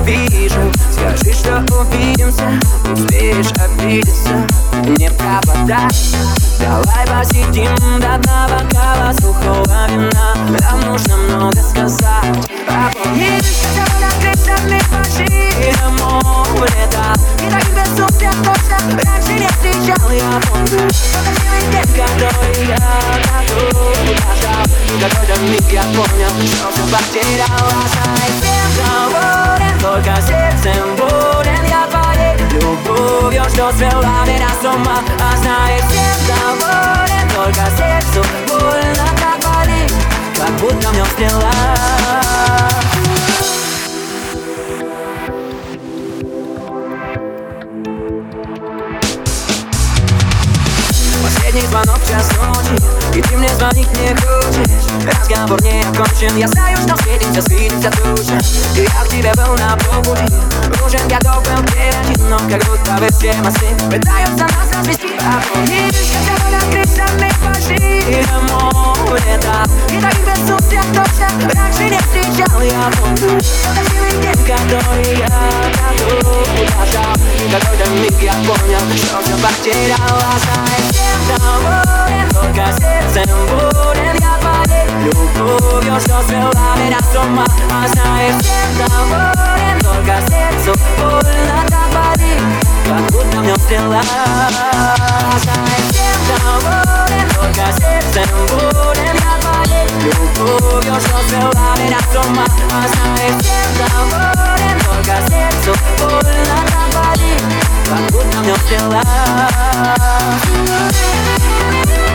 вижу. Скажи, что увидимся, успеешь обидеться. Не пропадай, давай посидим до дна бокала сухого вина. Нам нужно много сказать. А помнишь, хотя бы открытыми машинам улетал, и таких безумств я точно раньше не встречал. Я помню красивый день, который я готов удержал. В какой-то миг я понял, что все потерял. А знаешь, всем доволен, только сердцем болен я твоей любовью, что свела меня с ума. А знаешь, всем доволен, только сердцу больно так болит, как будто в нем стрела. Последний звонок в час ночи, и ты мне звонить не хочешь. Разговор не окончен, я знаю, что встретимся, свидимся точно. И я к тебе был на полпути, уже готов был перейти, но как будто бы все мосты пытаются нас развести. А помнишь, хотя бы открытыми машинам улетал, и таких безумств я точно раньше не встречал. Я помню красивый день, который я готов удержал. И какой-то миг я понял, что все потерял. А знаешь, доволен, только сердцем болен я твоей любовью, что свела меня с ума. А знаешь, всем доволен, только сердцу больно так болит, как будто в нем стрела. А знаешь, всем доволен, только сердцем болен я твоей любовью, что свела меня с ума. А знаешь, всем доволен, только сердцу больно так болит, как будто в нем стрела.